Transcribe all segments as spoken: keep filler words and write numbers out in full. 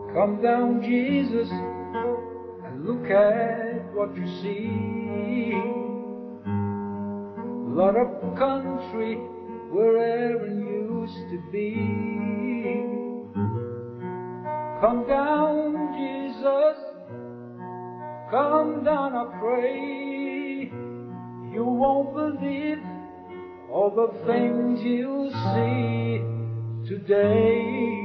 Come down, Jesus, and look at what you see. Lot of country where Aaron used to be. Come down, Jesus, come down, I pray. You won't believe all the things you'll see today.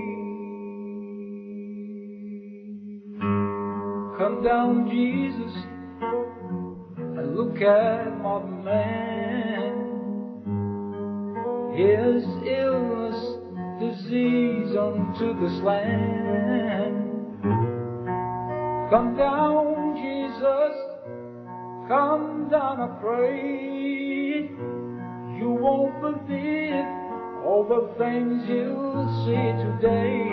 Come down, Jesus, and look at my man. His illness, disease unto this land. Come down, Jesus, come down, I pray. You won't believe all the things you'll see today.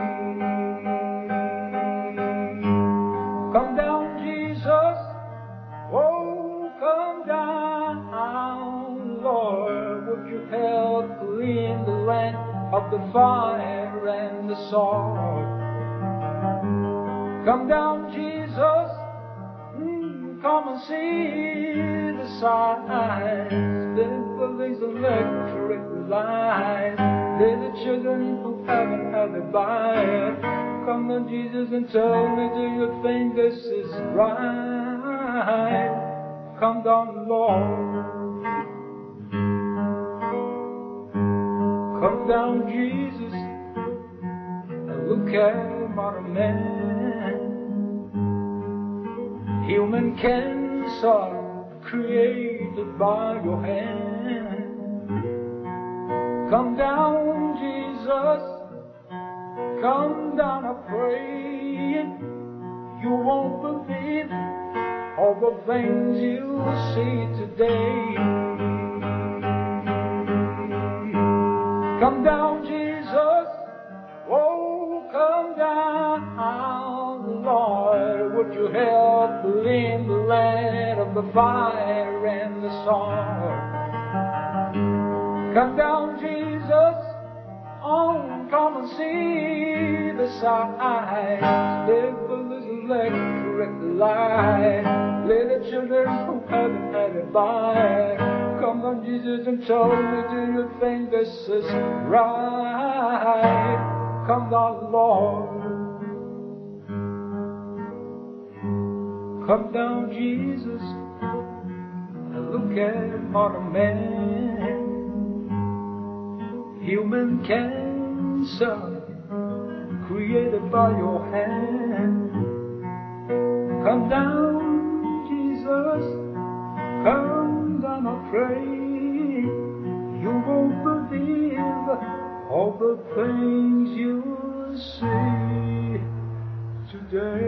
Come down, Jesus, oh, come down, Lord, would you help clean the land of the fire and the sword? Come down, Jesus, mm, come and see the signs. There is electric light. They're the children who haven't had a bite. Come on, Jesus, and tell me, do you think this is right? Come down, Lord. Come down, Jesus, and look at my man. Human cancer created by your hand. Come down, Jesus, come down, I pray. You won't believe all the things you see today. Come down, Jesus, oh, come down, Lord. Would you help clean the land of the fire and the sword? Come down, Jesus, oh, come and see the signs. Devil is electric light. Little children who haven't had a bite. Come on, Jesus, and tell me, do you think this is right? Come down, Lord. Come down, Jesus, and look at my man. Human cancer created by your hand. Come down, Jesus, come down, I pray. You won't believe all the things you'll see today.